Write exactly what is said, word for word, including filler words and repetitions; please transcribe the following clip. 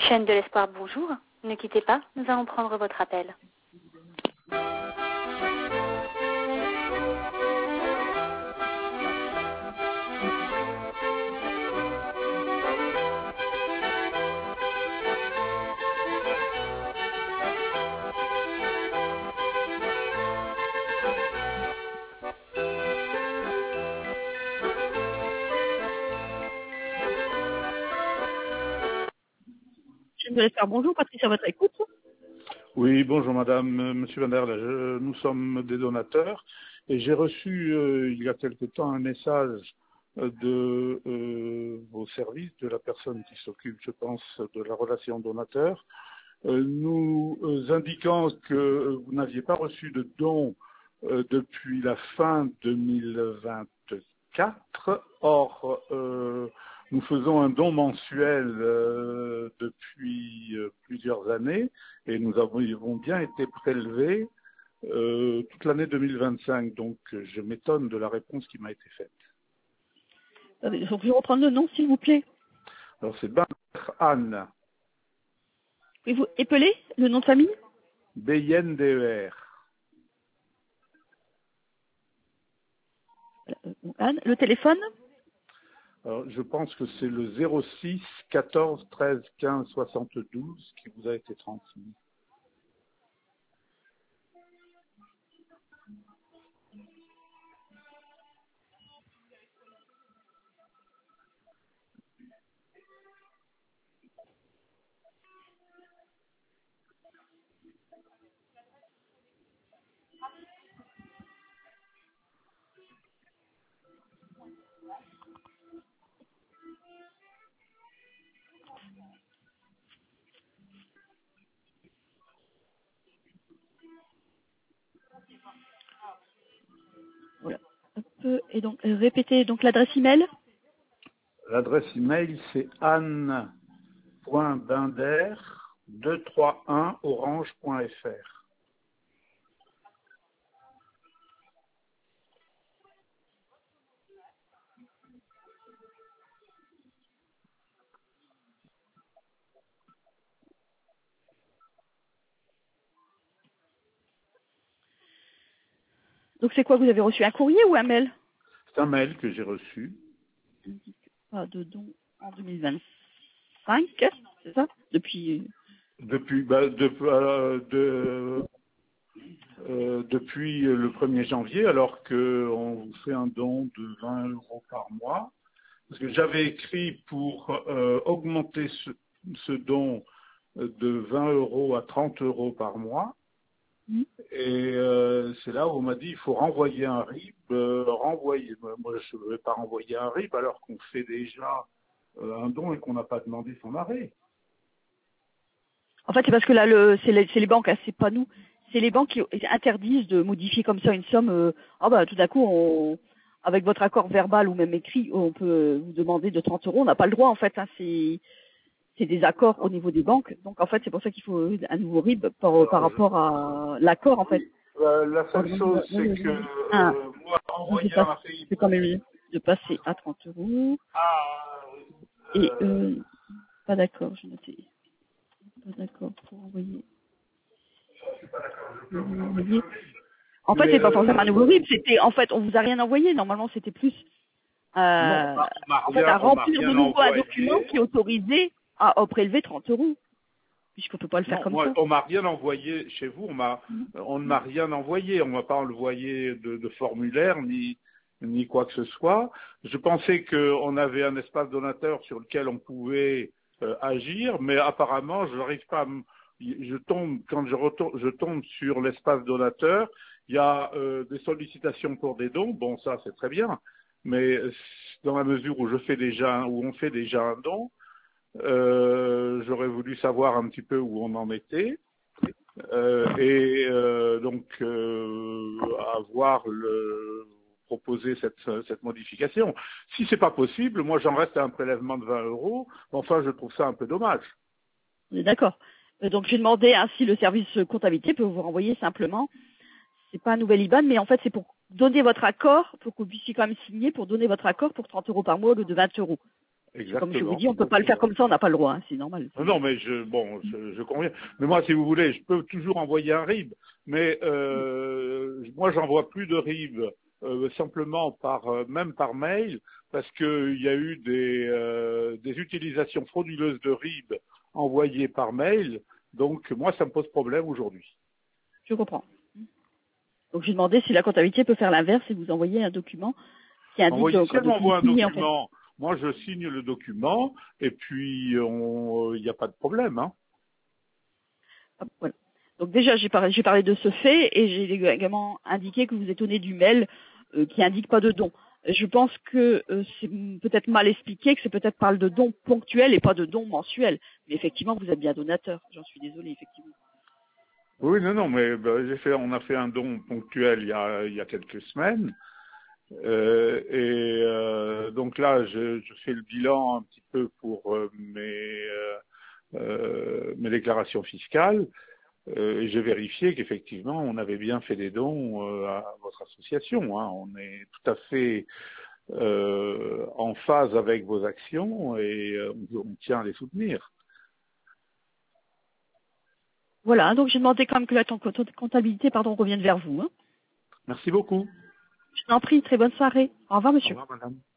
Chaîne de l'espoir, bonjour. Ne quittez pas, nous allons prendre votre appel. Chaîne de l'espoir, bonjour. Patricia, à votre écoute. Oui, bonjour madame, euh, monsieur Van der Leyen, je- nous sommes des donateurs et j'ai reçu euh, il y a quelque temps un message euh, de euh, vos services, de la personne qui s'occupe, je pense, de la relation donateur, euh, nous euh, indiquant que vous n'aviez pas reçu de dons euh, depuis la fin deux mille vingt-quatre. Or, euh, nous faisons un don mensuel euh, depuis euh, plusieurs années et nous avons bien été prélevés euh, toute l'année deux mille vingt-cinq. Donc, je m'étonne de la réponse qui m'a été faite. Il faut que je reprenne le nom, s'il vous plaît. Alors, c'est Ben Anne, Pouvez-vous épeler le nom de famille? B I N D E R. Euh, Anne, le téléphone? Alors, je pense que c'est le zéro six quatorze treize quinze soixante-douze qui vous a été transmis. Voilà. Hop, et donc, euh, répétez donc l'adresse email. L'adresse email, c'est anne point binder deux cent trente et un orange point f r. Donc, c'est quoi? Vous avez reçu un courrier ou un mail? C'est un mail que j'ai reçu. Pas de don en deux mille vingt-cinq, c'est ça? Depuis. Depuis, bah, de, euh, de, euh, depuis le premier janvier, alors qu'on vous fait un don de vingt euros par mois. Parce que j'avais écrit pour euh, augmenter ce, ce don de vingt euros à trente euros par mois. Hmm. Et euh, c'est là où on m'a dit il faut renvoyer un R I B, euh, renvoyer. Moi, je ne vais pas renvoyer un R I B alors qu'on fait déjà euh, un don et qu'on n'a pas demandé son arrêt. En fait, c'est parce que là, le, c'est les, c'est les banques, hein, c'est pas nous. C'est les banques qui interdisent de modifier comme ça une somme. Euh, ah bah, tout d'un coup, on, avec votre accord verbal ou même écrit, on peut vous demander de trente euros. On n'a pas le droit, en fait. Hein, c'est, c'est des accords au niveau des banques. Donc, en fait, c'est pour ça qu'il faut un nouveau R I B par, par Alors, je- rapport à l'accord, en fait. Euh, la seule chose, c'est que Ah, euh, moi, je envoyer passe, un R I B. c'est quand même mieux de passer à trente euros. Ah, Et, euh, euh, pas d'accord, je notais. Pas d'accord pour envoyer. Pour envoyer. En fait, mais c'est pas euh, forcément un nouveau R I B, c'était, en fait, on vous a rien envoyé. Normalement, c'était plus, non, euh, on m'a on m'a en fait, à rien, on m'a remplir de rien nouveau un document envoyé. qui autorisait à, à prélever trente euros. Puisqu'on peut pas le faire Non, comme moi, ça. on m'a rien envoyé chez vous. On m'a, on ne m'a rien envoyé. On m'a pas envoyé de, de formulaire ni ni quoi que ce soit. Je pensais qu'on avait un espace donateur sur lequel on pouvait euh, agir, mais apparemment, je n'arrive pas. À m- je tombe quand je retourne, je tombe sur l'espace donateur. Il y a euh, des sollicitations pour des dons. Bon, ça c'est très bien, mais dans la mesure où je fais déjà, où on fait déjà un don. Euh, j'aurais voulu savoir un petit peu où on en était euh, et euh, donc euh, avoir le proposer cette, cette modification. Si c'est pas possible, moi j'en reste à un prélèvement de vingt euros. Enfin, je trouve ça un peu dommage. On est d'accord. Euh, Donc, j'ai demandé ainsi le service comptabilité peut vous renvoyer simplement. C'est pas un nouvel I B A N, mais en fait, c'est pour donner votre accord, pour que vous puissiez quand même signer, pour donner votre accord pour trente euros par mois au lieu de vingt euros. Exactement. Comme je vous dis, on ne peut pas le faire comme ça, on n'a pas le droit, hein, c'est normal. Non, non, mais je, bon, je, je conviens. Mais moi, si vous voulez, je peux toujours envoyer un R I B, mais euh, moi, j'envoie plus de R I B euh, simplement par, euh, même par mail, parce qu'il y a eu des, euh, des utilisations frauduleuses de R I B envoyées par mail. Donc, moi, ça me pose problème aujourd'hui. Je comprends. Donc, j'ai demandé si la comptabilité peut faire l'inverse et vous envoyer un document qui indique Envoyez, donc, si elle donc m'envoie un signé, en fait. document, moi, je signe le document, et puis, il n'y a pas de problème, hein. Ah, voilà. Donc déjà, j'ai parlé, j'ai parlé de ce fait et j'ai également indiqué que vous étonnez du mail euh, qui indique pas de don. Je pense que euh, c'est peut-être mal expliqué, que c'est peut-être parle de dons ponctuels et pas de dons mensuels. Mais effectivement, vous êtes bien donateur. J'en suis désolée, effectivement. Oui, non, non, mais ben, j'ai fait, on a fait un don ponctuel il y a, il y a quelques semaines. Euh, et euh, donc là, je, je fais le bilan un petit peu pour euh, mes, euh, euh, mes déclarations fiscales. Euh, et j'ai vérifié qu'effectivement, on avait bien fait des dons euh, à votre association, hein. On est tout à fait euh, en phase avec vos actions et euh, on tient à les soutenir. Voilà, donc j'ai demandé quand même que la comptabilité pardon, revienne vers vous. Hein. Merci beaucoup. Je vous en prie, très bonne soirée. Au revoir, Au monsieur. revoir, madame.